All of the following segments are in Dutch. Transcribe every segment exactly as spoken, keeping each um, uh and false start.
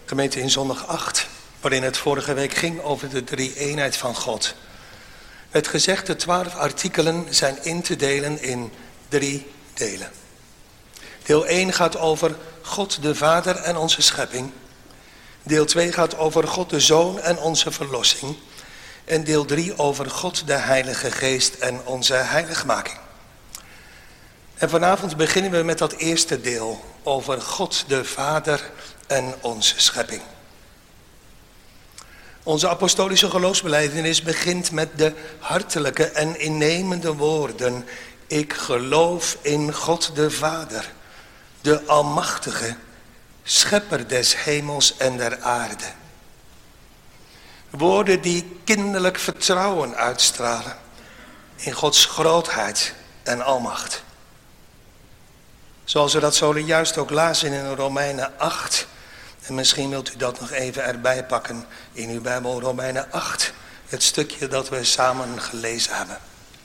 Gemeente, in zondag acht, waarin het vorige week ging over de drie-eenheid van God, werd gezegd de twaalf artikelen zijn in te delen in drie delen. Deel één gaat over God de Vader en onze schepping. Deel twee gaat over God de Zoon en onze verlossing. En deel drie over God de Heilige Geest en onze heiligmaking. En vanavond beginnen we met dat eerste deel over God de Vader en onze schepping. Onze apostolische geloofsbelijdenis begint met de hartelijke en innemende woorden: ik geloof in God de Vader, de Almachtige, Schepper des hemels en der aarde. Woorden die kinderlijk vertrouwen uitstralen in Gods grootheid en almacht. Zoals we dat zojuist ook lazen in Romeinen acht. En misschien wilt u dat nog even erbij pakken in uw Bijbel, Romeinen acht. Het stukje dat we samen gelezen hebben.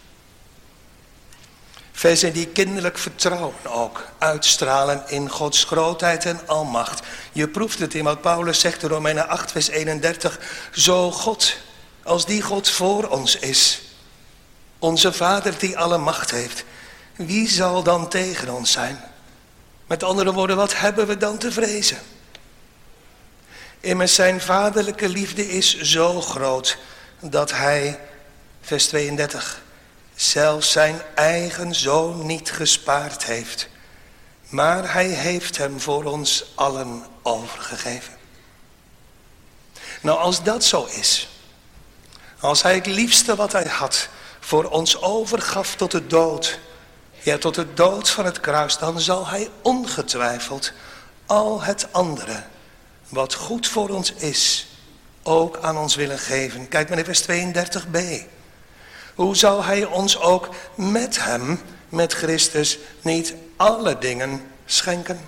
Versen die kinderlijk vertrouwen ook uitstralen in Gods grootheid en almacht. Je proeft het in wat Paulus zegt in Romeinen acht vers eenendertig. Zo God, als die God voor ons is, onze Vader die alle macht heeft, wie zal dan tegen ons zijn? Met andere woorden, wat hebben we dan te vrezen? Immers zijn vaderlijke liefde is zo groot dat hij, vers tweeëndertig, zelfs zijn eigen zoon niet gespaard heeft, maar hij heeft hem voor ons allen overgegeven. Nou, als dat zo is, als hij het liefste wat hij had voor ons overgaf tot de dood, ja, tot de dood van het kruis, dan zal hij ongetwijfeld al het andere wat goed voor ons is, ook aan ons willen geven. Kijk maar in vers tweeëndertig b. Hoe zal hij ons ook met hem, met Christus, niet alle dingen schenken?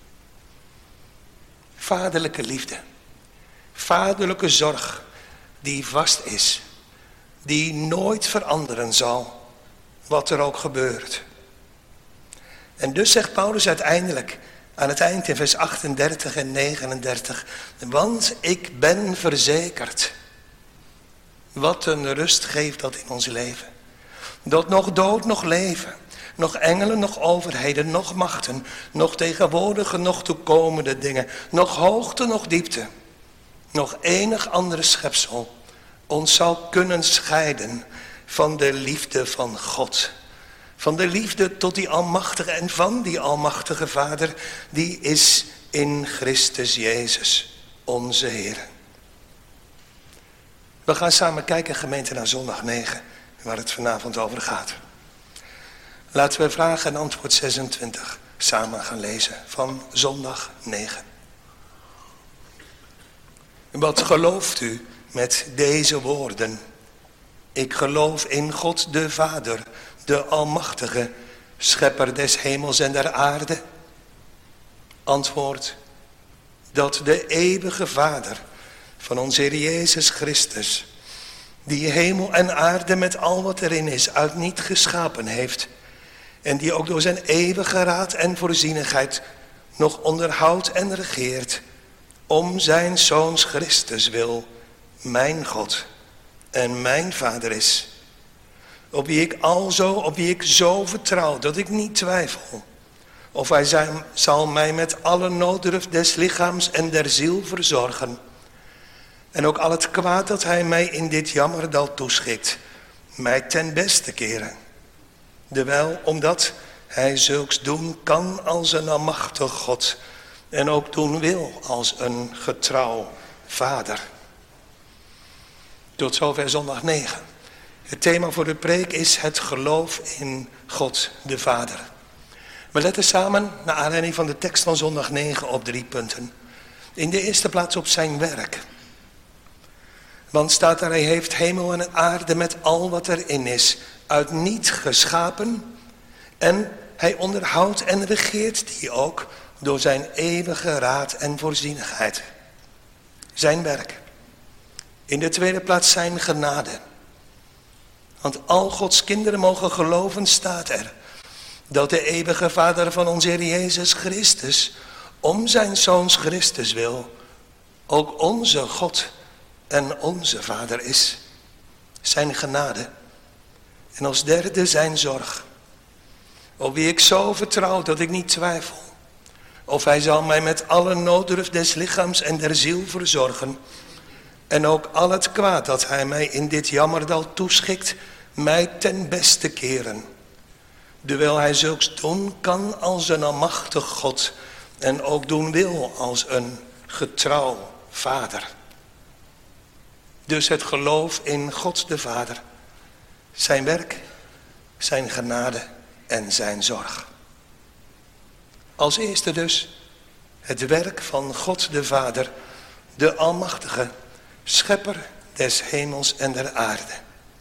Vaderlijke liefde, vaderlijke zorg, die vast is, die nooit veranderen zal, wat er ook gebeurt. En dus zegt Paulus uiteindelijk, aan het eind in vers achtendertig en negenendertig, want ik ben verzekerd. Wat een rust geeft dat in ons leven. Dat nog dood, nog leven, nog engelen, nog overheden, nog machten, nog tegenwoordige, nog toekomende dingen, nog hoogte, nog diepte, nog enig andere schepsel ons zal kunnen scheiden van de liefde van God. Van de liefde tot die almachtige en van die almachtige Vader, die is in Christus Jezus, onze Heer. We gaan samen kijken, gemeente, naar zondag negen, waar het vanavond over gaat. Laten we vraag en antwoord zesentwintig samen gaan lezen van zondag negen. Wat gelooft u met deze woorden? Ik geloof in God de Vader, de Almachtige, Schepper des hemels en der aarde. Antwoord, dat de eeuwige Vader van onze Heer Jezus Christus, die hemel en aarde met al wat erin is, uit niet geschapen heeft, en die ook door zijn eeuwige raad en voorzienigheid nog onderhoudt en regeert, om zijn Zoons Christus wil, mijn God en mijn Vader is, op wie ik alzo, op wie ik zo vertrouw, dat ik niet twijfel, of hij zijn, zal mij met alle nooddruf des lichaams en der ziel verzorgen, en ook al het kwaad dat hij mij in dit jammerdal toeschikt, mij ten beste keren. Terwijl, omdat hij zulks doen kan als een almachtig God, en ook doen wil als een getrouw Vader. Tot zover zondag negen. Het thema voor de preek is het geloof in God de Vader. We letten samen, naar aanleiding van de tekst van zondag negen, op drie punten. In de eerste plaats op zijn werk. Want staat er, hij heeft hemel en aarde met al wat erin is, uit niet geschapen. En hij onderhoudt en regeert die ook door zijn eeuwige raad en voorzienigheid. Zijn werk. In de tweede plaats zijn genade. Want al Gods kinderen mogen geloven, staat er, dat de eeuwige Vader van onze Heer Jezus Christus, om zijn Zoons Christus wil, ook onze God en onze Vader is. Zijn genade. En als derde zijn zorg. Op wie ik zo vertrouw dat ik niet twijfel. Of hij zal mij met alle nooddruf des lichaams en der ziel verzorgen. En ook al het kwaad dat hij mij in dit jammerdal toeschikt, mij ten beste keren. Terwijl hij zulks doen kan als een almachtig God. En ook doen wil als een getrouw vader. Dus het geloof in God de Vader. Zijn werk, zijn genade en zijn zorg. Als eerste dus het werk van God de Vader, de Almachtige, schepper des hemels en der aarde.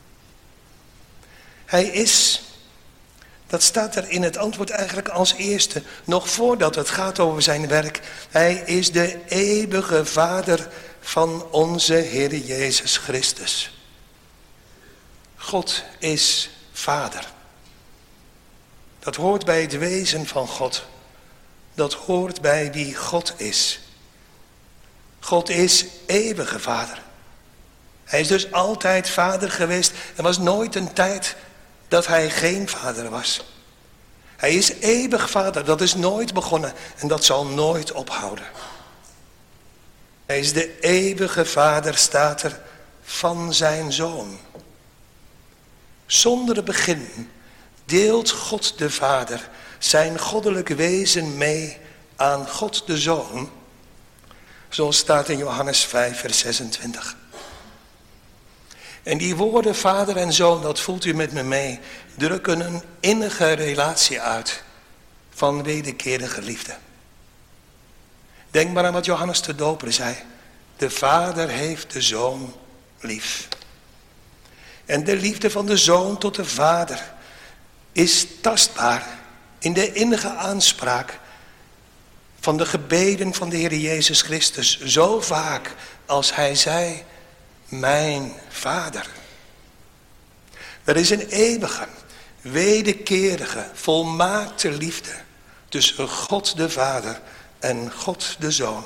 Hij is, dat staat er in het antwoord eigenlijk als eerste, nog voordat het gaat over zijn werk. Hij is de eeuwige Vader van onze Heer Jezus Christus. God is Vader. Dat hoort bij het wezen van God. Dat hoort bij wie God is. God is eeuwige Vader. Hij is dus altijd Vader geweest. Er was nooit een tijd dat hij geen Vader was. Hij is eeuwig Vader. Dat is nooit begonnen en dat zal nooit ophouden. Hij is de eeuwige Vader, staat er, van zijn Zoon. Zonder begin deelt God de Vader zijn goddelijk wezen mee aan God de Zoon. Zoals staat in Johannes vijf vers zesentwintig. En die woorden Vader en Zoon, dat voelt u met me mee, drukken een innige relatie uit van wederkerige liefde. Denk maar aan wat Johannes de Doper zei. De Vader heeft de Zoon lief. En de liefde van de Zoon tot de Vader is tastbaar in de innige aanspraak van de gebeden van de Heer Jezus Christus. Zo vaak als hij zei, mijn Vader. Er is een eeuwige, wederkerige, volmaakte liefde tussen God de Vader en God de Zoon.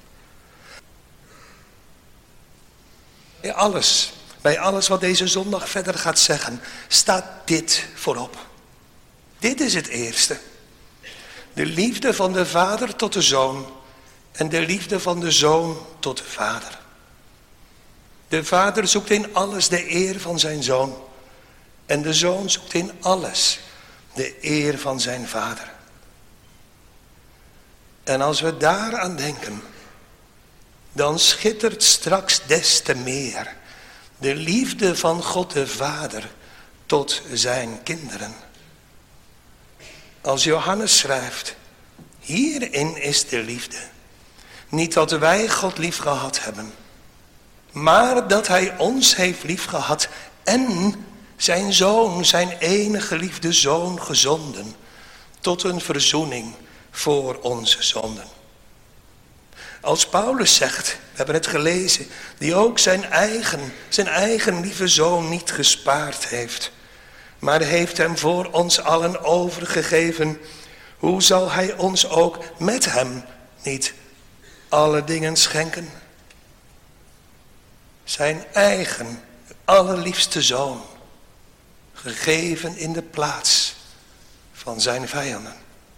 Bij alles, bij alles wat deze zondag verder gaat zeggen, staat dit voorop. Dit is het eerste. De liefde van de Vader tot de Zoon en de liefde van de Zoon tot de Vader. De Vader zoekt in alles de eer van zijn Zoon en de Zoon zoekt in alles de eer van zijn Vader. En als we daaraan denken, dan schittert straks des te meer de liefde van God de Vader tot zijn kinderen. Als Johannes schrijft, hierin is de liefde. Niet dat wij God lief gehad hebben, maar dat hij ons heeft lief gehad en zijn Zoon, zijn enige geliefde Zoon gezonden, tot een verzoening voor onze zonden. Als Paulus zegt, we hebben het gelezen, die ook zijn eigen, zijn eigen lieve Zoon niet gespaard heeft, maar heeft hem voor ons allen overgegeven, hoe zal hij ons ook met hem niet alle dingen schenken? Zijn eigen, allerliefste Zoon, gegeven in de plaats van zijn vijanden.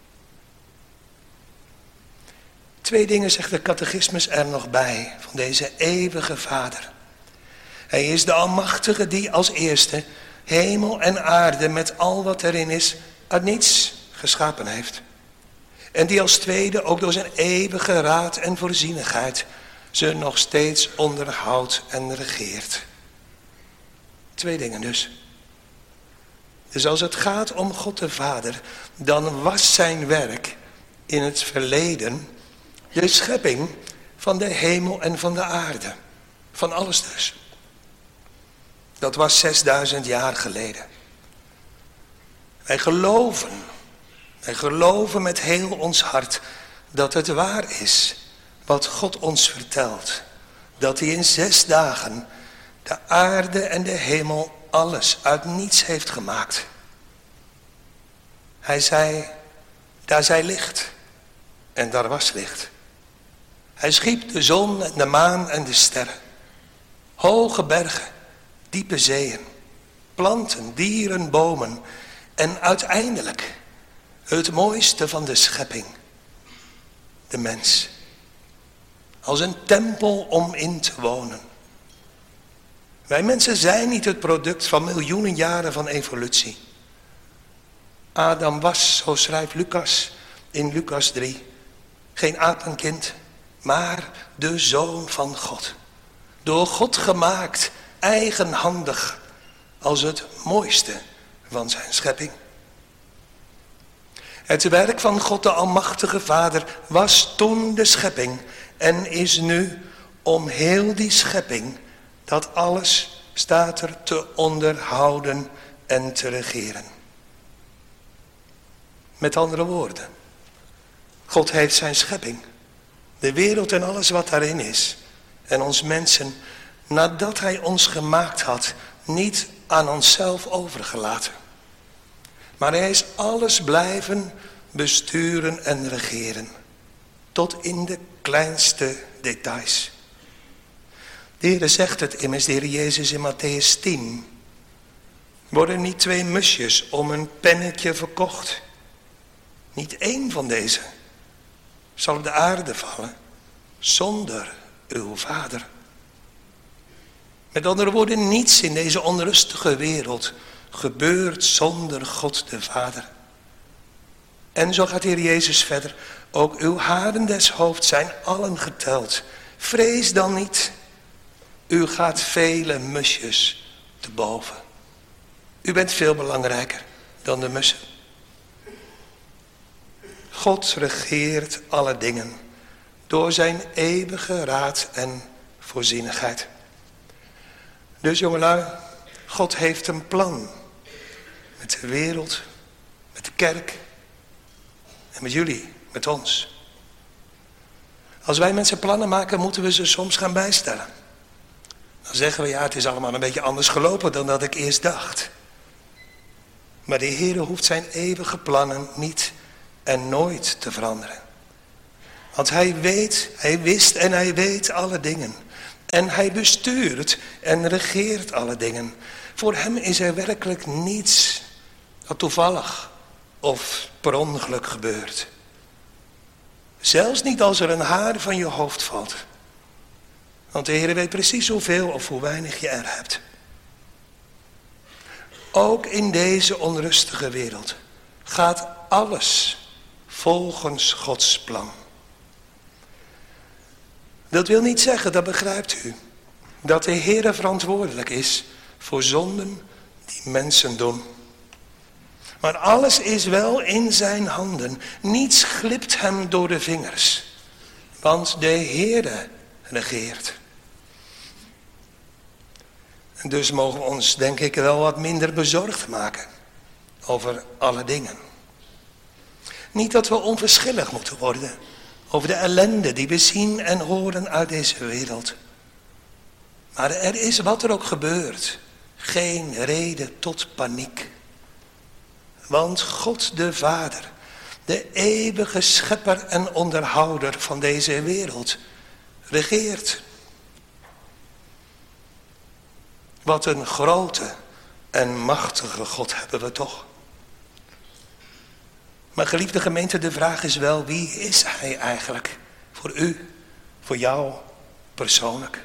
Twee dingen zegt de catechismus er nog bij van deze eeuwige Vader. Hij is de Almachtige die als eerste hemel en aarde met al wat erin is uit niets geschapen heeft. En die als tweede ook door zijn eeuwige raad en voorzienigheid ze nog steeds onderhoudt en regeert. Twee dingen dus. Dus als het gaat om God de Vader, dan was zijn werk in het verleden de schepping van de hemel en van de aarde. Van alles dus. Dat was zesduizend jaar geleden. Wij geloven, wij geloven met heel ons hart dat het waar is wat God ons vertelt. Dat hij in zes dagen de aarde en de hemel alles uit niets heeft gemaakt. Hij zei, daar zij licht en daar was licht. Hij schiep de zon en de maan en de sterren. Hoge bergen, diepe zeeën, planten, dieren, bomen. En uiteindelijk het mooiste van de schepping. De mens. Als een tempel om in te wonen. Wij mensen zijn niet het product van miljoenen jaren van evolutie. Adam was, zo schrijft Lucas in Lucas drie, geen apenkind, maar de Zoon van God. Door God gemaakt, eigenhandig, als het mooiste van zijn schepping. Het werk van God de Almachtige Vader was toen de schepping en is nu om heel die schepping, dat alles staat er, te onderhouden en te regeren. Met andere woorden, God heeft zijn schepping, de wereld en alles wat daarin is, en ons mensen, nadat hij ons gemaakt had, niet aan onszelf overgelaten. Maar hij is alles blijven besturen en regeren, tot in de kleinste details. De Heer zegt het immers, de Heer Jezus in Matthäus tien. Worden niet twee musjes om een pennetje verkocht? Niet één van deze zal op de aarde vallen zonder uw Vader. Met andere woorden, niets in deze onrustige wereld gebeurt zonder God de Vader. En zo gaat de Heer Jezus verder. Ook uw haren des hoofds zijn allen geteld. Vrees dan niet. U gaat vele musjes te boven. U bent veel belangrijker dan de mussen. God regeert alle dingen door zijn eeuwige raad en voorzienigheid. Dus jongelui, God heeft een plan met de wereld, met de kerk en met jullie, met ons. Als wij mensen plannen maken, moeten we ze soms gaan bijstellen. Dan zeggen we, ja, het is allemaal een beetje anders gelopen dan dat ik eerst dacht. Maar de Heer hoeft zijn eeuwige plannen niet en nooit te veranderen. Want hij weet, hij wist en hij weet alle dingen. En hij bestuurt en regeert alle dingen. Voor hem is er werkelijk niets dat toevallig of per ongeluk gebeurt. Zelfs niet als er een haar van je hoofd valt. Want de Heer weet precies hoeveel of hoe weinig je er hebt. Ook in deze onrustige wereld gaat alles volgens Gods plan. Dat wil niet zeggen, dat begrijpt u, dat de Heer verantwoordelijk is voor zonden die mensen doen. Maar alles is wel in zijn handen. Niets glipt hem door de vingers. Want de Heer regeert. En dus mogen we ons, denk ik, wel wat minder bezorgd maken over alle dingen. Niet dat we onverschillig moeten worden over de ellende die we zien en horen uit deze wereld. Maar er is, wat er ook gebeurt, geen reden tot paniek. Want God de Vader, de eeuwige schepper en onderhouder van deze wereld, regeert. Wat een grote en machtige God hebben we toch. Maar geliefde gemeente, de vraag is wel, wie is hij eigenlijk? Voor u, voor jou persoonlijk.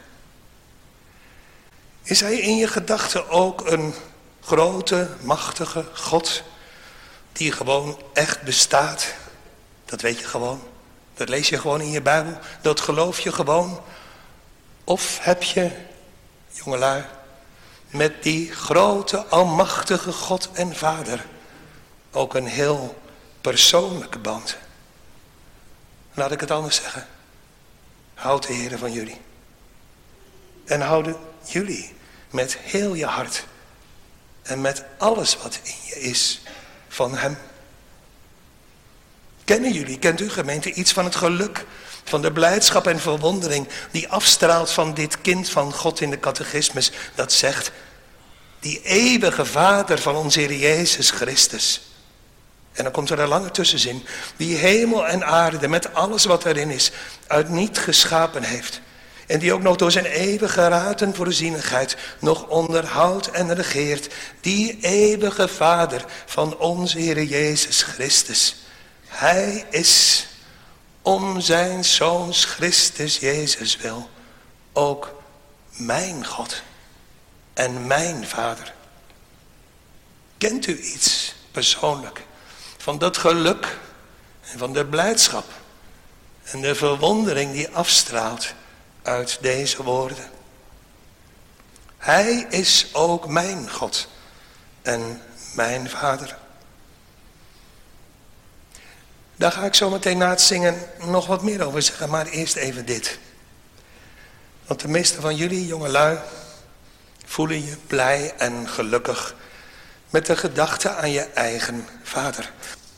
Is hij in je gedachten ook een grote, machtige God die gewoon echt bestaat? Dat weet je gewoon. Dat lees je gewoon in je Bijbel. Dat geloof je gewoon. Of heb je, jongelui, met die grote, almachtige God en Vader ook een heel persoonlijke band? Laat ik het anders zeggen. Houd de Heer van jullie. En houden jullie met heel je hart en met alles wat in je is van hem. Kennen jullie, kent u gemeente, iets van het geluk, van de blijdschap en verwondering die afstraalt van dit kind van God in de catechismus, dat zegt, die eeuwige Vader van onze Heer Jezus Christus, En dan komt er een lange tussenzin. Die hemel en aarde met alles wat erin is uit niet geschapen heeft. En die ook nog door zijn eeuwige raad en voorzienigheid nog onderhoudt en regeert. Die eeuwige Vader van onze Heer Jezus Christus. Hij is om zijn Zoons Christus Jezus wil ook mijn God en mijn Vader. Kent u iets persoonlijk van dat geluk en van de blijdschap en de verwondering die afstraalt uit deze woorden? Hij is ook mijn God en mijn Vader. Daar ga ik zo meteen na het zingen nog wat meer over zeggen, maar eerst even dit. Want de meeste van jullie, jongelui, voelen je blij en gelukkig met de gedachte aan je eigen vader.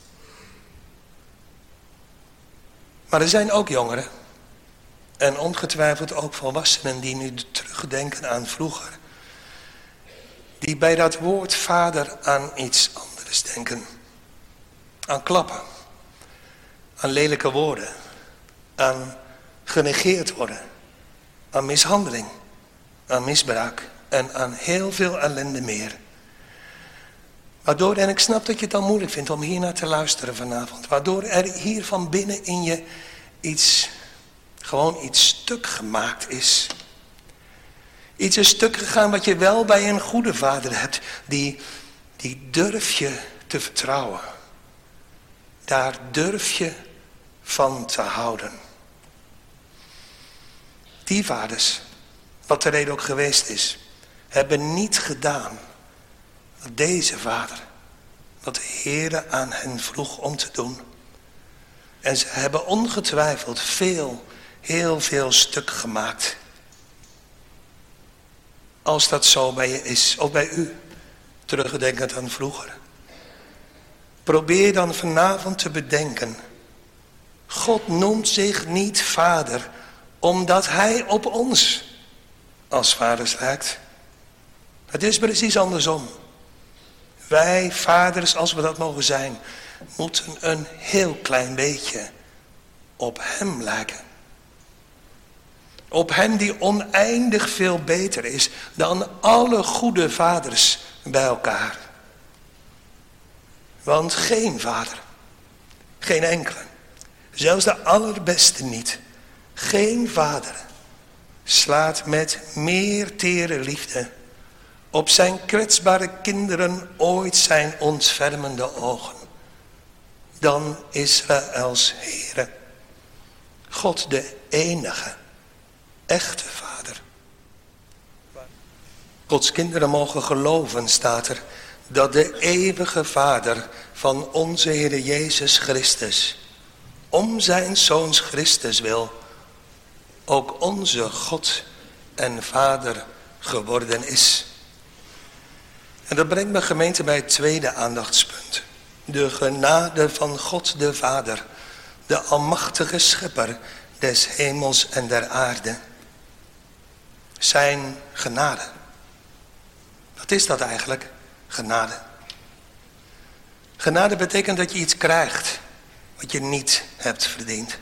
Maar er zijn ook jongeren, en ongetwijfeld ook volwassenen die nu terugdenken aan vroeger, die bij dat woord vader aan iets anders denken. Aan klappen, aan lelijke woorden, aan genegeerd worden, aan mishandeling, aan misbruik en aan heel veel ellende meer. Waardoor, en ik snap dat je het dan moeilijk vindt om hier naar te luisteren vanavond, waardoor er hier van binnen in je iets, gewoon iets stuk gemaakt is. Iets is stuk gegaan wat je wel bij een goede vader hebt, die, die durf je te vertrouwen. Daar durf je van te houden. Die vaders, wat de reden ook geweest is, hebben niet gedaan wat deze vader, wat de Heere aan hen vroeg om te doen. En ze hebben ongetwijfeld veel, heel veel stuk gemaakt. Als dat zo bij je is, of bij u, terugdenkend aan vroeger. Probeer dan vanavond te bedenken. God noemt zich niet vader, omdat hij op ons als vaders lijkt. Het is precies andersom. Wij vaders, als we dat mogen zijn, moeten een heel klein beetje op hem lijken. Op hem die oneindig veel beter is dan alle goede vaders bij elkaar. Want geen vader, geen enkele, zelfs de allerbeste niet, geen vader slaat met meer tere liefde op zijn kwetsbare kinderen ooit zijn ontfermende ogen dan Israëls Heere. God de enige, echte vader. Gods kinderen mogen geloven, staat er, dat de eeuwige vader van onze Heer Jezus Christus, om zijn Zoons Christus wil, ook onze God en Vader geworden is. En dat brengt mijn gemeente bij het tweede aandachtspunt. De genade van God de Vader, de almachtige schepper des hemels en der aarde. Zijn genade. Wat is dat eigenlijk? Genade. Genade betekent dat je iets krijgt wat je niet hebt verdiend.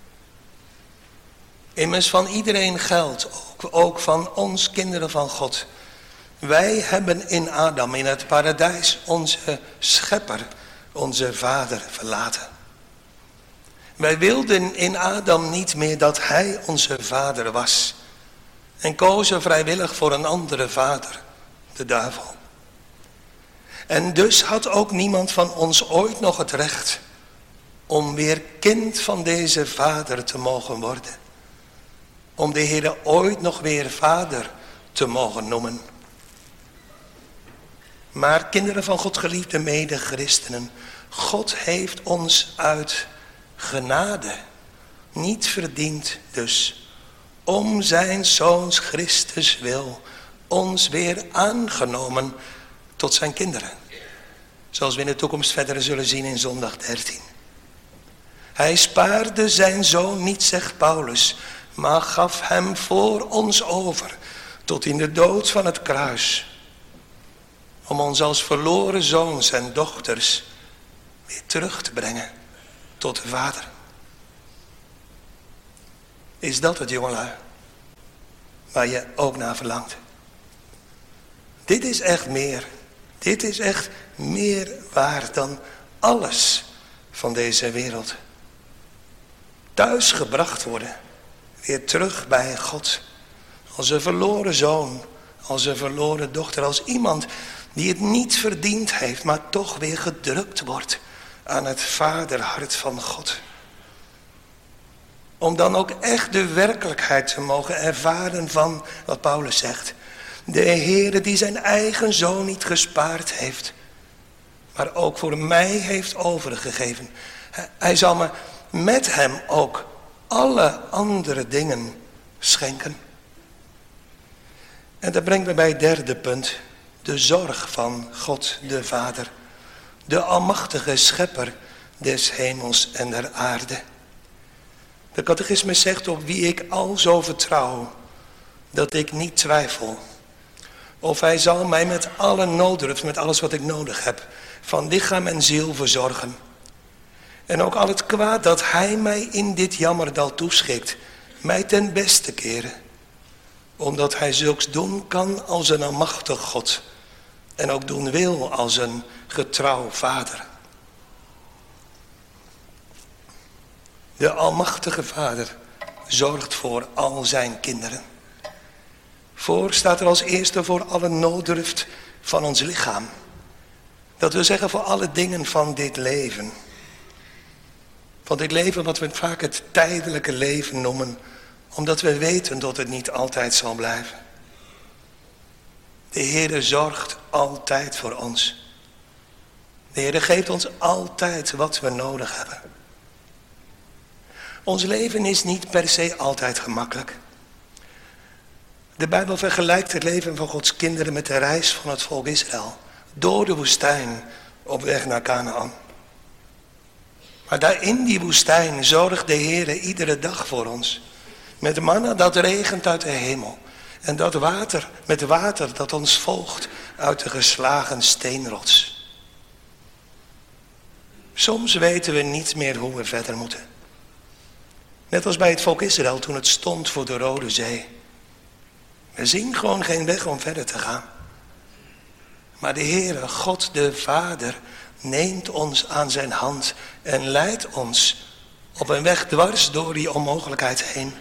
Immers van iedereen geldt, ook, ook van ons kinderen van God. Wij hebben in Adam, in het paradijs, onze schepper, onze vader verlaten. Wij wilden in Adam niet meer dat hij onze vader was. En kozen vrijwillig voor een andere vader, de duivel. En dus had ook niemand van ons ooit nog het recht om weer kind van deze vader te mogen worden. Om de Heere ooit nog weer vader te mogen noemen. Maar kinderen van God, geliefde mede-christenen, God heeft ons uit genade, niet verdiend dus, om zijn Zoons Christus wil, ons weer aangenomen tot zijn kinderen. Zoals we in de toekomst verder zullen zien in zondag dertien. Hij spaarde zijn zoon niet, zegt Paulus, maar gaf hem voor ons over tot in de dood van het kruis. Om ons als verloren zoons en dochters weer terug te brengen tot de Vader. Is dat het, jongelui, waar je ook naar verlangt? Dit is echt meer. Dit is echt meer waard dan alles van deze wereld. Thuis gebracht worden, weer terug bij God. Als een verloren zoon, als een verloren dochter, als iemand die het niet verdiend heeft, maar toch weer gedrukt wordt aan het vaderhart van God. Om dan ook echt de werkelijkheid te mogen ervaren van wat Paulus zegt. De Heere die zijn eigen zoon niet gespaard heeft, maar ook voor mij heeft overgegeven. Hij zal me met hem ook alle andere dingen schenken. En dat brengt me bij het derde punt. De zorg van God de Vader. De almachtige schepper des hemels en der aarde. De catechismus zegt, op wie ik al zo vertrouw, dat ik niet twijfel. Of hij zal mij met alle nooddruft, met alles wat ik nodig heb, van lichaam en ziel verzorgen. En ook al het kwaad dat hij mij in dit jammerdal toeschikt, mij ten beste keren. Omdat hij zulks doen kan als een almachtig God. En ook doen wil als een getrouw vader. De almachtige Vader zorgt voor al zijn kinderen. Voor staat er als eerste voor alle nooddruft van ons lichaam. Dat wil zeggen voor alle dingen van dit leven. Van dit leven wat we vaak het tijdelijke leven noemen. Omdat we weten dat het niet altijd zal blijven. De Heere zorgt altijd voor ons. De Heere geeft ons altijd wat we nodig hebben. Ons leven is niet per se altijd gemakkelijk. De Bijbel vergelijkt het leven van Gods kinderen met de reis van het volk Israël. Door de woestijn op weg naar Kanaan. Maar daar in die woestijn zorgt de Heere iedere dag voor ons. Met manna dat regent uit de hemel. En dat water, met water dat ons volgt uit de geslagen steenrots. Soms weten we niet meer hoe we verder moeten. Net als bij het volk Israël toen het stond voor de Rode Zee. We zien gewoon geen weg om verder te gaan. Maar de Heere, God de Vader, neemt ons aan zijn hand en leidt ons op een weg dwars door die onmogelijkheid heen.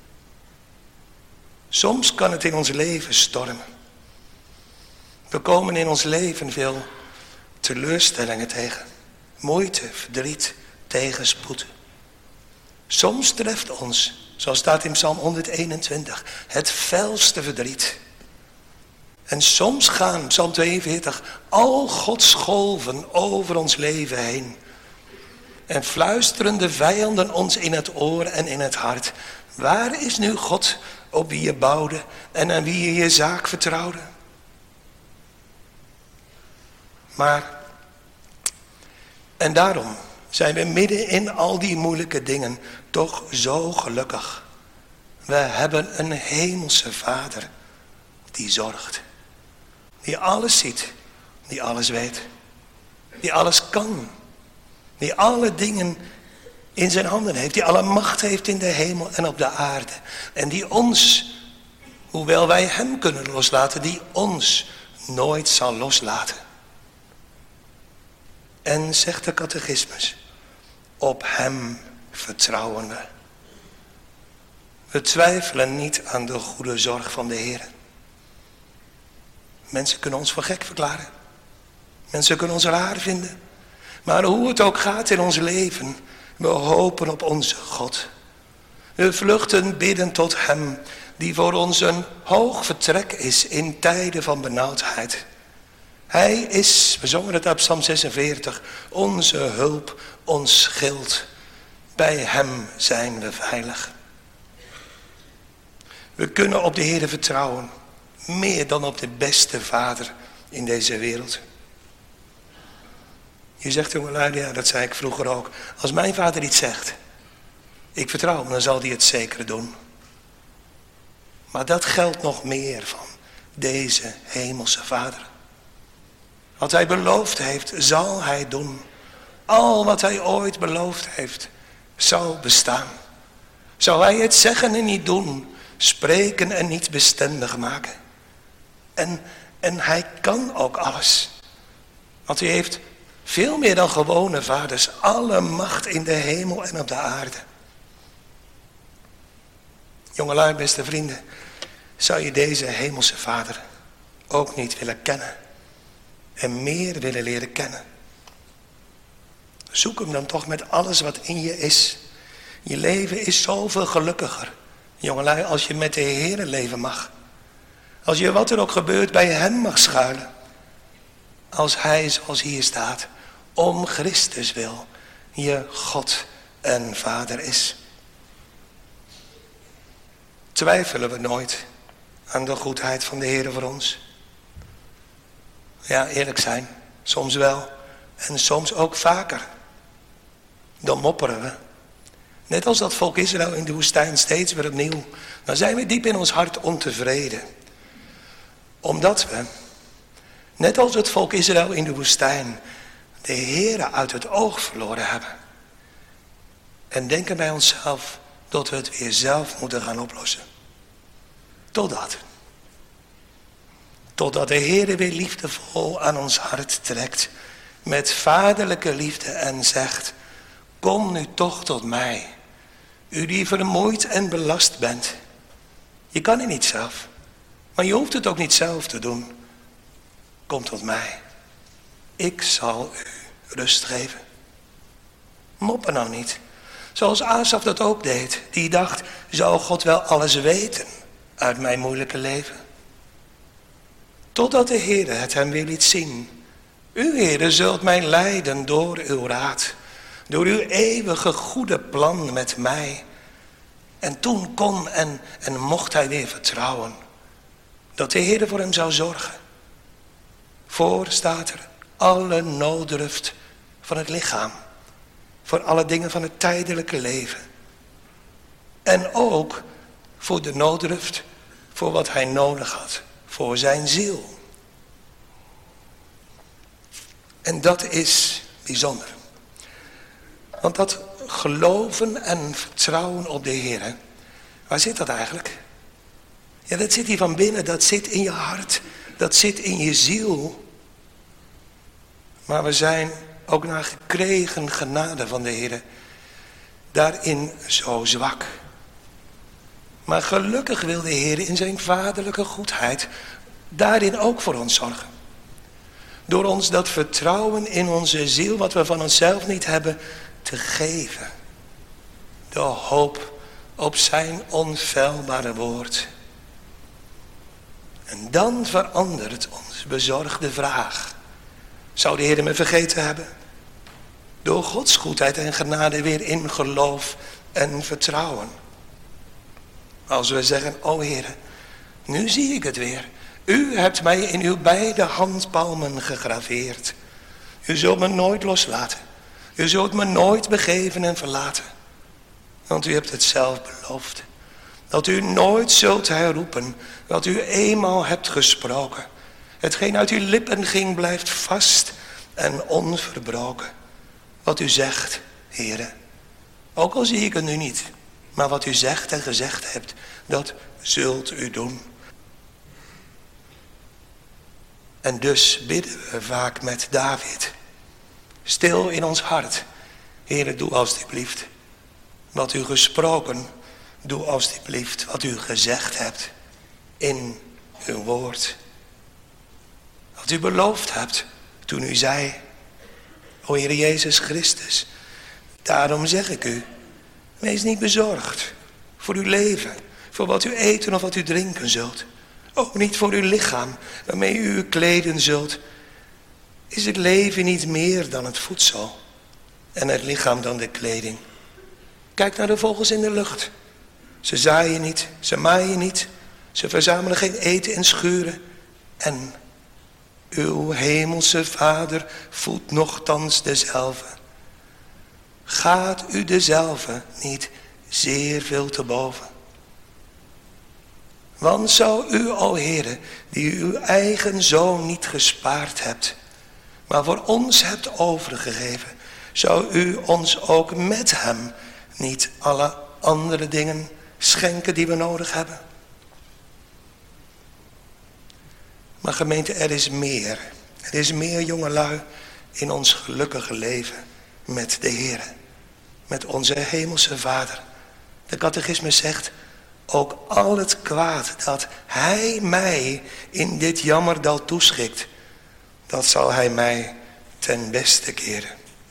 Soms kan het in ons leven stormen. We komen in ons leven veel teleurstellingen tegen. Moeite, verdriet, tegenspoed. Soms treft ons, zoals staat in Psalm honderdeenentwintig, het felste verdriet. En soms gaan, Psalm tweeënveertig, al Gods golven over ons leven heen. En fluisteren de vijanden ons in het oor en in het hart. Waar is nu God op wie je bouwde en aan wie je je zaak vertrouwde? Maar, en daarom zijn we midden in al die moeilijke dingen toch zo gelukkig. We hebben een hemelse Vader die zorgt. Die alles ziet, die alles weet. Die alles kan. Die alle dingen in zijn handen heeft. Die alle macht heeft in de hemel en op de aarde. En die ons, hoewel wij hem kunnen loslaten, die ons nooit zal loslaten. En zegt de catechismus, op hem vertrouwen we. We twijfelen niet aan de goede zorg van de Heer. Mensen kunnen ons voor gek verklaren. Mensen kunnen ons raar vinden. Maar hoe het ook gaat in ons leven, we hopen op onze God. We vluchten bidden tot hem, die voor ons een hoog vertrek is in tijden van benauwdheid. Hij is, we zongen het op Psalm zesenveertig, onze hulp, ons schild. Bij hem zijn we veilig. We kunnen op de Heer vertrouwen, meer dan op de beste vader in deze wereld. Je zegt, jongelui, ja, dat zei ik vroeger ook. Als mijn vader iets zegt, ik vertrouw hem, dan zal hij het zeker doen. Maar dat geldt nog meer van deze hemelse Vader. Wat hij beloofd heeft, zal hij doen. al wat hij ooit beloofd heeft, zal bestaan. Zou hij het zeggen en niet doen, spreken en niet bestendig maken. En, en hij kan ook alles. Want hij heeft veel meer dan gewone vaders, alle macht in de hemel en op de aarde. Jongelui, beste vrienden, zou je deze hemelse vader ook niet willen kennen en meer willen leren kennen? Zoek hem dan toch met alles wat in je is. Je leven is zoveel gelukkiger, jongelui, als je met de Heere leven mag. Als je wat er ook gebeurt bij hem mag schuilen. Als hij, zoals hier staat, om Christus wil, je God en Vader is. Twijfelen we nooit aan de goedheid van de Heere voor ons? Ja, eerlijk zijn, soms wel en soms ook vaker. Dan mopperen we. Net als dat volk Israël in de woestijn steeds weer opnieuw. Dan zijn we diep in ons hart ontevreden. Omdat we, net als het volk Israël in de woestijn, de Heere uit het oog verloren hebben. En denken bij onszelf dat we het weer zelf moeten gaan oplossen. Totdat. Totdat de Heere weer liefdevol aan ons hart trekt. Met vaderlijke liefde en zegt: kom nu toch tot mij. U die vermoeid en belast bent. Je kan het niet zelf. Maar je hoeft het ook niet zelf te doen. Kom tot mij. Ik zal u rust geven. Moppen nou niet. Zoals Asaf dat ook deed. Die dacht, zou God wel alles weten uit mijn moeilijke leven? Totdat de Heere het hem weer liet zien. U, Heere, zult mij leiden door uw raad. Door uw eeuwige goede plan met mij. En toen kon en, en mocht hij weer vertrouwen. Dat de Heere voor hem zou zorgen. Voor staat er alle nooddruft van het lichaam. Voor alle dingen van het tijdelijke leven. En ook voor de nooddruft, voor wat hij nodig had. Voor zijn ziel. En dat is bijzonder. Want dat geloven en vertrouwen op de Heer, waar zit dat eigenlijk? Ja, dat zit hier van binnen, dat zit in je hart, dat zit in je ziel. Maar we zijn ook naar gekregen genade van de Heer daarin zo zwak. Maar gelukkig wil de Heer in zijn vaderlijke goedheid daarin ook voor ons zorgen. Door ons dat vertrouwen in onze ziel, wat we van onszelf niet hebben, te geven. De hoop op zijn onfeilbare woord. En dan verandert ons bezorgde vraag. Zou de Heer me vergeten hebben? Door Gods goedheid en genade weer in geloof en vertrouwen. Als we zeggen, o Heer, nu zie ik het weer. U hebt mij in uw beide handpalmen gegraveerd. U zult me nooit loslaten. U zult me nooit begeven en verlaten. Want u hebt het zelf beloofd. Dat u nooit zult herroepen wat u eenmaal hebt gesproken. Hetgeen uit uw lippen ging blijft vast en onverbroken. Wat u zegt, Heere. Ook al zie ik het nu niet. Maar wat u zegt en gezegd hebt, dat zult u doen. En dus bidden we vaak met David. Stil in ons hart. Heere, doe alstublieft. Wat u gesproken, doe alstublieft wat u gezegd hebt in uw woord. Wat u beloofd hebt toen u zei, o Heere Jezus Christus, daarom zeg ik u, wees niet bezorgd voor uw leven, voor wat u eten of wat u drinken zult. Ook niet voor uw lichaam, waarmee u u kleden zult. Is het leven niet meer dan het voedsel en het lichaam dan de kleding? Kijk naar de vogels in de lucht. Ze zaaien niet, ze maaien niet, ze verzamelen geen eten in schuren. En uw hemelse Vader voedt nochtans dezelfde. Gaat u dezelfde niet zeer veel te boven? Want zou u, o Heere, die uw eigen zoon niet gespaard hebt, maar voor ons hebt overgegeven, zou u ons ook met hem niet alle andere dingen schenken die we nodig hebben? Maar gemeente, er is meer. Er is meer, jongelui, in ons gelukkige leven met de Heer. Met onze hemelse Vader. De catechisme zegt, ook al het kwaad dat hij mij in dit jammerdal toeschikt, dat zal hij mij ten beste keren.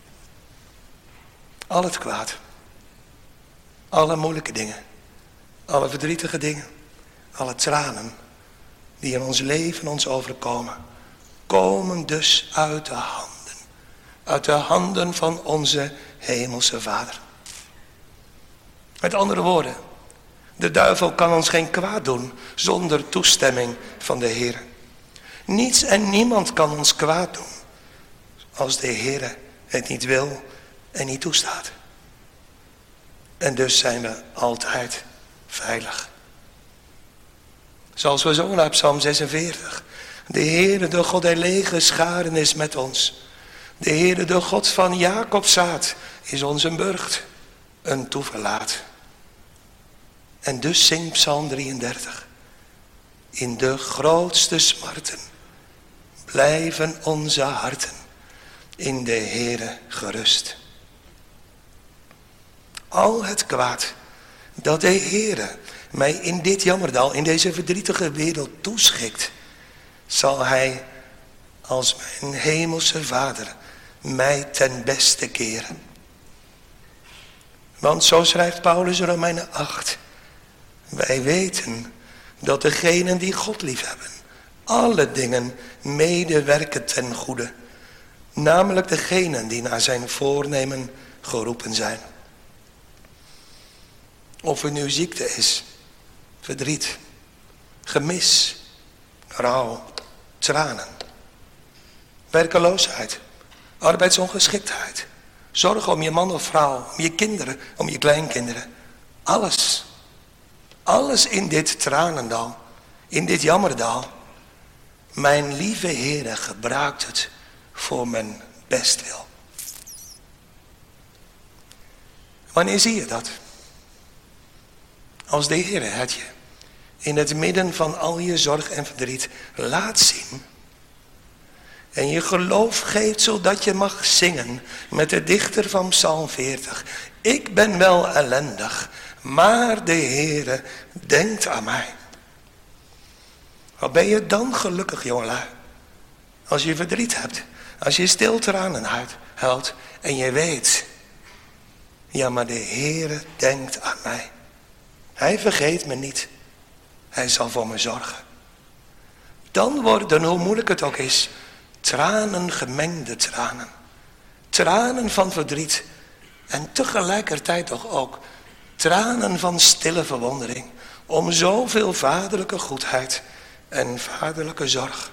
Al het kwaad. Alle moeilijke dingen. Alle verdrietige dingen. Alle tranen die in ons leven ons overkomen, komen dus uit de handen. Uit de handen van onze hemelse Vader. Met andere woorden, de duivel kan ons geen kwaad doen zonder toestemming van de Heer. Niets en niemand kan ons kwaad doen als de Heer het niet wil en niet toestaat. En dus zijn we altijd veilig. Zoals we zongen uit Psalm zesenveertig. De Heere, de God der lege scharen is met ons. De Heere, de God van Jacob zaad, is ons een burcht, een toeverlaat. En dus zingt Psalm drieëndertig. In de grootste smarten blijven onze harten in de Heere gerust. Al het kwaad dat de Heere mij in dit jammerdal, in deze verdrietige wereld toeschikt, zal hij als mijn hemelse Vader mij ten beste keren. Want zo schrijft Paulus in Romeinen acht. Wij weten dat degenen die God liefhebben, alle dingen medewerken ten goede. Namelijk degenen die naar zijn voornemen geroepen zijn. Of er nu ziekte is, verdriet, gemis, rouw, tranen, werkeloosheid, arbeidsongeschiktheid, zorg om je man of vrouw, om je kinderen, om je kleinkinderen. Alles, alles in dit tranendal, in dit jammerdal. Mijn lieve Heere gebruikt het voor mijn bestwil. Wanneer zie je dat? Als de Heere het je in het midden van al je zorg en verdriet laat zien. En je geloof geeft zodat je mag zingen met de dichter van Psalm veertig. Ik ben wel ellendig, maar de Heere denkt aan mij. Wat ben je dan gelukkig, jongelui? Als je verdriet hebt, als je stil tranen huilt en je weet, ja, maar de Heere denkt aan mij. Hij vergeet me niet. Hij zal voor me zorgen. Dan worden, hoe moeilijk het ook is, tranen gemengde tranen. Tranen van verdriet. En tegelijkertijd toch ook tranen van stille verwondering. Om zoveel vaderlijke goedheid en vaderlijke zorg.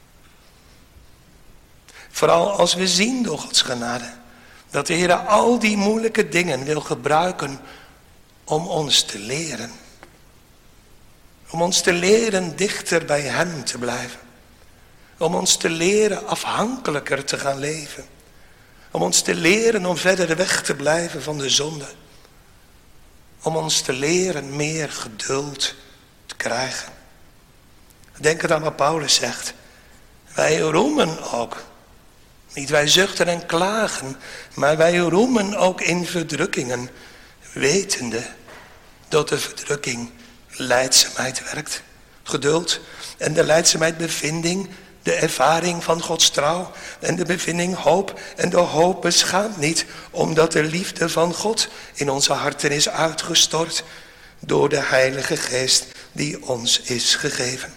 Vooral als we zien door Gods genade dat de Heer al die moeilijke dingen wil gebruiken om ons te leren. Om ons te leren dichter bij hem te blijven. Om ons te leren afhankelijker te gaan leven. Om ons te leren om verder weg te blijven van de zonde. Om ons te leren meer geduld te krijgen. Denk eraan wat Paulus zegt. Wij roemen ook. Niet wij zuchten en klagen, maar wij roemen ook in verdrukkingen. Wetende dat de verdrukking lijdzaamheid werkt. Geduld en de lijdzaamheid bevinding, de ervaring van Gods trouw en de bevinding hoop. En de hoop beschaamt niet, omdat de liefde van God in onze harten is uitgestort door de Heilige Geest die ons is gegeven.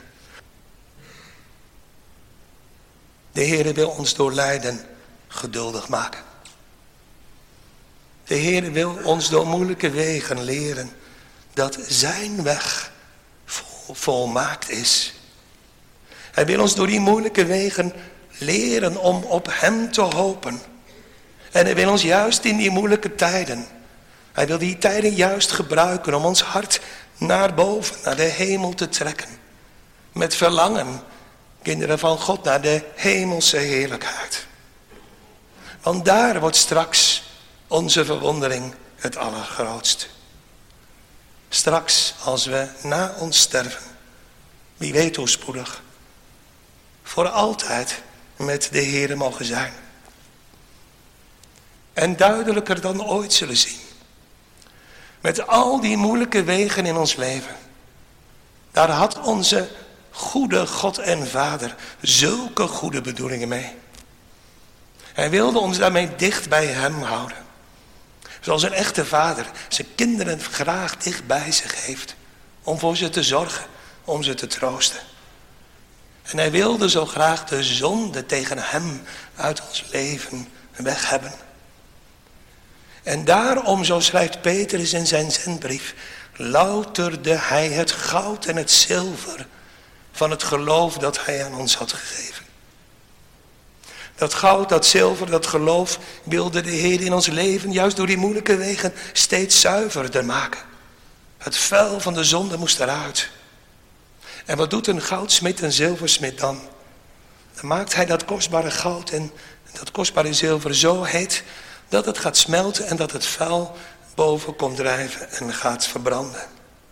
De Heer wil ons door lijden geduldig maken. De Heer wil ons door moeilijke wegen leren dat zijn weg vol, volmaakt is. Hij wil ons door die moeilijke wegen leren om op hem te hopen. En hij wil ons juist in die moeilijke tijden, hij wil die tijden juist gebruiken om ons hart naar boven, naar de hemel te trekken. Met verlangen, kinderen van God, naar de hemelse heerlijkheid. Want daar wordt straks onze verwondering het allergrootst. Straks als we na ons sterven, wie weet hoe spoedig, voor altijd met de Heere mogen zijn. En duidelijker dan ooit zullen zien. Met al die moeilijke wegen in ons leven. Daar had onze goede God en Vader zulke goede bedoelingen mee. Hij wilde ons daarmee dicht bij hem houden. Zoals een echte vader zijn kinderen graag dicht bij zich heeft. Om voor ze te zorgen, om ze te troosten. En hij wilde zo graag de zonde tegen hem uit ons leven weg hebben. En daarom, zo schrijft Petrus in zijn zendbrief, louterde hij het goud en het zilver van het geloof dat hij aan ons had gegeven. Dat goud, dat zilver, dat geloof wilde de Heer in ons leven, juist door die moeilijke wegen, steeds zuiverder maken. Het vuil van de zonde moest eruit. En wat doet een goudsmid, een zilversmid dan? Dan maakt hij dat kostbare goud en dat kostbare zilver zo heet dat het gaat smelten en dat het vuil boven komt drijven en gaat verbranden.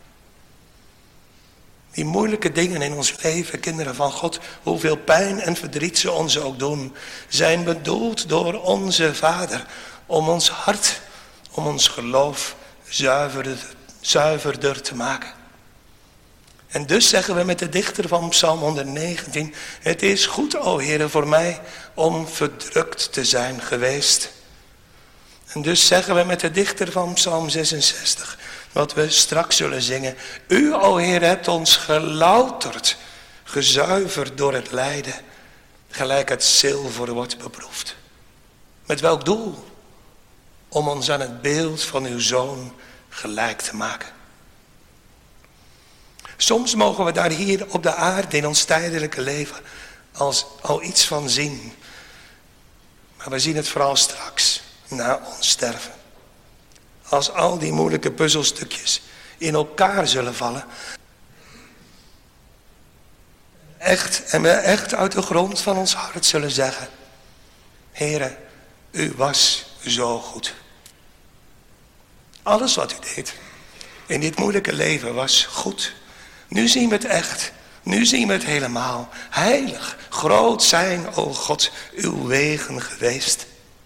Die moeilijke dingen in ons leven, kinderen van God, hoeveel pijn en verdriet ze ons ook doen, zijn bedoeld door onze Vader om ons hart, om ons geloof zuiverder, zuiverder te maken. En dus zeggen we met de dichter van Psalm honderdnegentien, het is goed, o Heere, voor mij om verdrukt te zijn geweest. En dus zeggen we met de dichter van Psalm zesenzestig, wat we straks zullen zingen. U, o Heer, hebt ons gelouterd, gezuiverd door het lijden, gelijk het zilver wordt beproefd. Met welk doel? Om ons aan het beeld van uw Zoon gelijk te maken. Soms mogen we daar hier op de aarde in ons tijdelijke leven als al iets van zien. Maar we zien het vooral straks, na ons sterven. Als al die moeilijke puzzelstukjes in elkaar zullen vallen. Echt, en we echt uit de grond van ons hart zullen zeggen. Heere, u was zo goed. Alles wat u deed in dit moeilijke leven was goed. Nu zien we het echt. Nu zien we het helemaal. Heilig, groot zijn, o God, uw wegen geweest.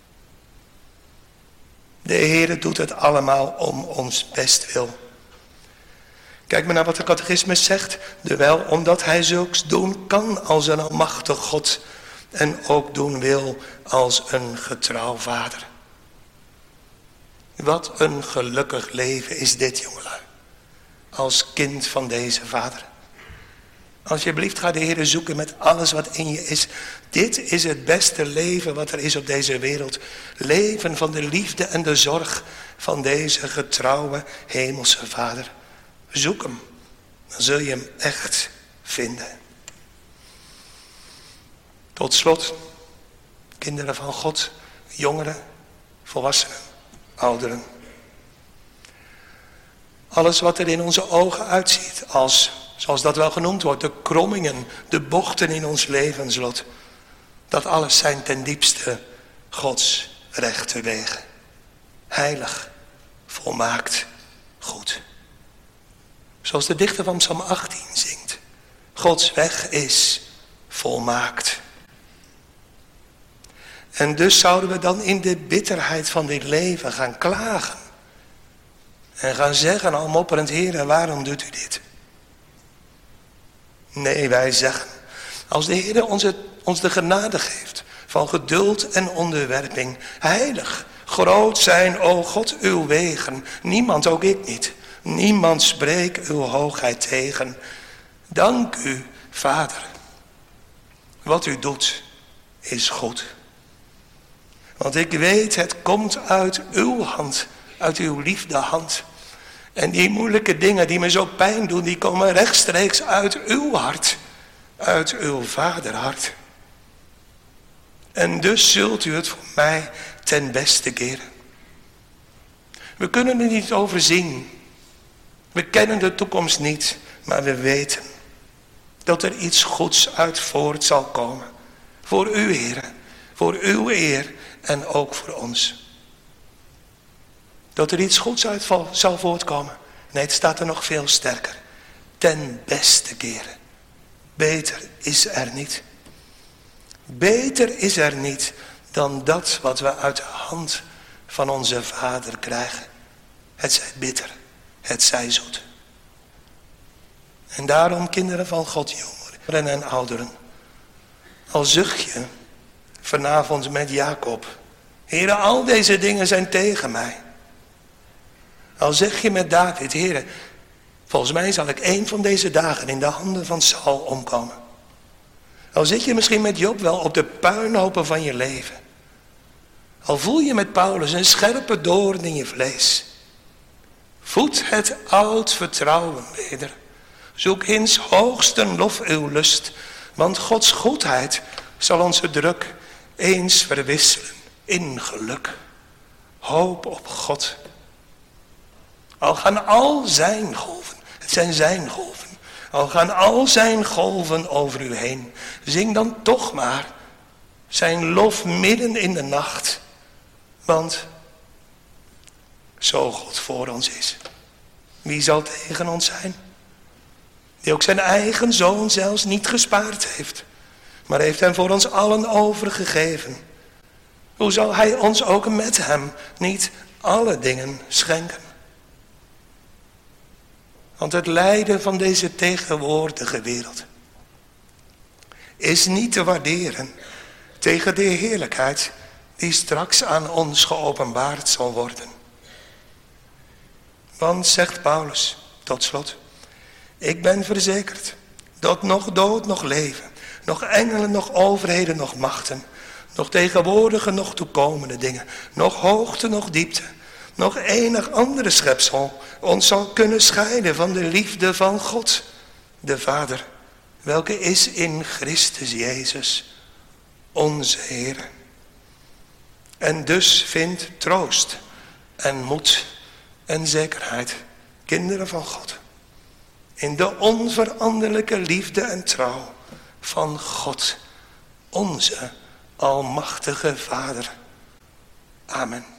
De Heere doet het allemaal om ons bestwil. Kijk maar naar wat de catechismus zegt. Terwijl omdat hij zulks doen kan als een almachtig God. En ook doen wil als een getrouw vader. Wat een gelukkig leven is dit, jongelui. Als kind van deze vader. Alsjeblieft, ga de Heer zoeken met alles wat in je is. Dit is het beste leven wat er is op deze wereld. Leven van de liefde en de zorg van deze getrouwe hemelse vader. Zoek hem, dan zul je hem echt vinden. Tot slot, kinderen van God, jongeren, volwassenen, ouderen. Alles wat er in onze ogen uitziet als, zoals dat wel genoemd wordt, de krommingen, de bochten in ons levenslot. Dat alles zijn ten diepste Gods rechte wegen. Heilig, volmaakt, goed. Zoals de dichter van Psalm achttien zingt. Gods weg is volmaakt. En dus zouden we dan in de bitterheid van dit leven gaan klagen. En gaan zeggen al mopperend, Heer, waarom doet u dit? Nee, wij zeggen, als de Heer ons, het, ons de genade geeft van geduld en onderwerping. Heilig, groot zijn, o God, uw wegen. Niemand, ook ik niet. Niemand spreekt uw hoogheid tegen. Dank u, Vader. Wat u doet is goed. Want ik weet, het komt uit uw hand, uit uw liefde hand. En die moeilijke dingen die me zo pijn doen, die komen rechtstreeks uit uw hart. Uit uw vaderhart. En dus zult u het voor mij ten beste keren. We kunnen er niet over zien. We kennen de toekomst niet, maar we weten dat er iets goeds uit voort zal komen. Voor u, Heer, voor uw eer en ook voor ons. Dat er iets goeds uit zal voortkomen. Nee, het staat er nog veel sterker. Ten beste keren. Beter is er niet. Beter is er niet dan dat wat we uit de hand van onze Vader krijgen. Het zij bitter, het zij zoet. En daarom, kinderen van God, jongeren en ouderen. Al zucht je vanavond met Jacob. Heere, al deze dingen zijn tegen mij. Al zeg je met David, Heere, volgens mij zal ik één van deze dagen in de handen van Saul omkomen. Al zit je misschien met Job wel op de puinhopen van je leven. Al voel je met Paulus een scherpe doorn in je vlees. Voed het oud vertrouwen weder. Zoek in's hoogsten lof uw lust. Want Gods goedheid zal onze druk eens verwisselen in geluk. Hoop op God. Al gaan al zijn golven, het zijn zijn golven. Al gaan al zijn golven over u heen. Zing dan toch maar zijn lof midden in de nacht. Want zo God voor ons is. Wie zal tegen ons zijn? Die ook zijn eigen zoon zelfs niet gespaard heeft. Maar heeft hem voor ons allen overgegeven. Hoe zal hij ons ook met hem niet alle dingen schenken? Want het lijden van deze tegenwoordige wereld is niet te waarderen tegen de heerlijkheid die straks aan ons geopenbaard zal worden. Want, zegt Paulus, tot slot, ik ben verzekerd dat nog dood, nog leven, nog engelen, nog overheden, nog machten, nog tegenwoordige, nog toekomende dingen, nog hoogte, nog diepte, nog enig andere schepsel ons zal kunnen scheiden van de liefde van God, de Vader, welke is in Christus Jezus, onze Heer. En dus vindt troost en moed en zekerheid, kinderen van God, in de onveranderlijke liefde en trouw van God, onze almachtige Vader. Amen.